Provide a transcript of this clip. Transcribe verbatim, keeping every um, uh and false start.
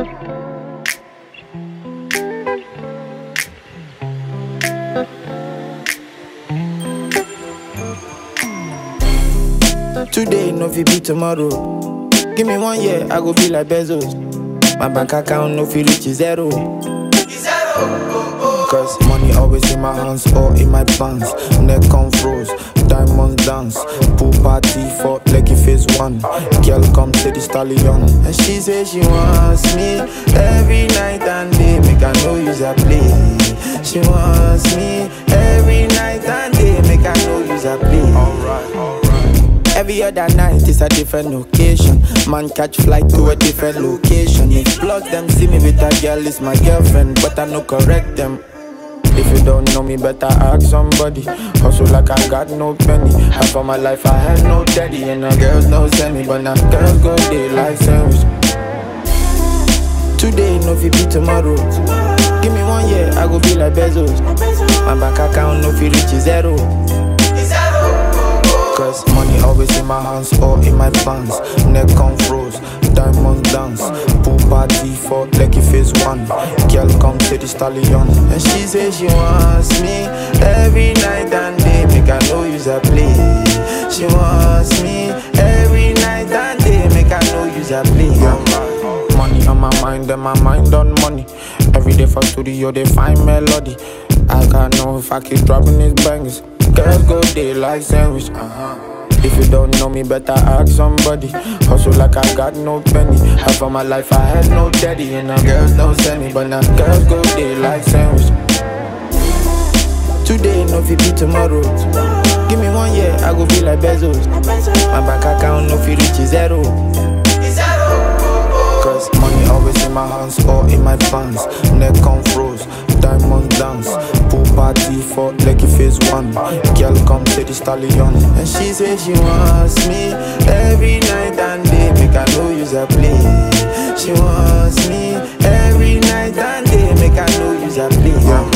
Today no fit be tomorrow. Give me one year, I go be like Bezos. My bank account no fit reach zero. Cause money always in my hands or in my pants. Neck on froze, diamonds dance. Pool party for Lucky Phase One. Girl come to the stallion, and she say she wants me every night and day. Make I no use her play. She wants me every night and day. Make I no use her play. Alright, alright. Every other night is a different location. Man catch flight to a different location. If plus them see me with a girl, it's my girlfriend, but I no correct them. If you don't know me, better ask somebody. Hustle like I got no penny. Half for my life I had no daddy, and the girls no send me, but now girls go day like sandwich. Today no fit be tomorrow. Give me one year, I go be like Bezos. My bank account no fit reach zero. Cause money always in my hands or in my pants. Neck on froze, diamonds dance. Pool party for Lucky Phase One. Girl come to the stallion, and she say she wants me every night and day. Make I no use her play. She wants me every night and day. Make I no use her play. Yeah. Money on my mind and my mind on money. Every day for studio they find melody. I can't know if I keep dropping these bangers. Girls go day like sandwich. Uh-huh. If you don't know me, better ask somebody. Hustle like I got no penny. Half of my life I had no daddy, and the girls don't send me, but now girls go day like sandwich. Today no fit be tomorrow. Give me one year, I go be like Bezos. My bank account no fit reach zero. Cause money always in my hands or in my pants. Neck on froze, diamonds dance. Pool party for Lucky Phase One. Girl come to the stallion, and she say she wants me every night and day. Make I no use her play. She wants me every night and day. Make I no use her play. Yeah.